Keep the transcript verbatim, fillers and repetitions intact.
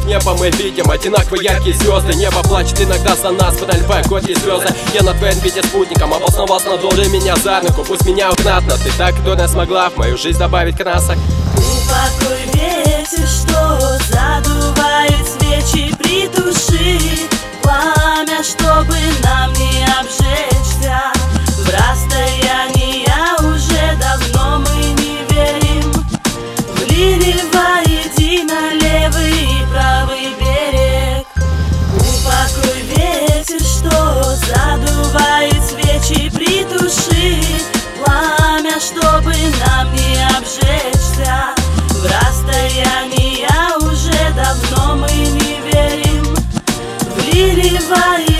небо мы видим одинаково яркие звезды. Небо плачет иногда за нас, подальпая горькие слезы. Я на твоем виде спутником обосновался на доле меня за руку. Пусть меня угнатно, ты так дурно смогла в мою жизнь добавить красок. Упокой ветер, что задувает свечи, притуши пламя, чтобы нам не обжечься. В расстояния уже давно мы не верим в линии воедино левый и правый берег. Упокой ветер, что задувает свечи, притуши пламя, чтобы нам не обжечься. В расстояния уже давно мы не верим в линии воедино.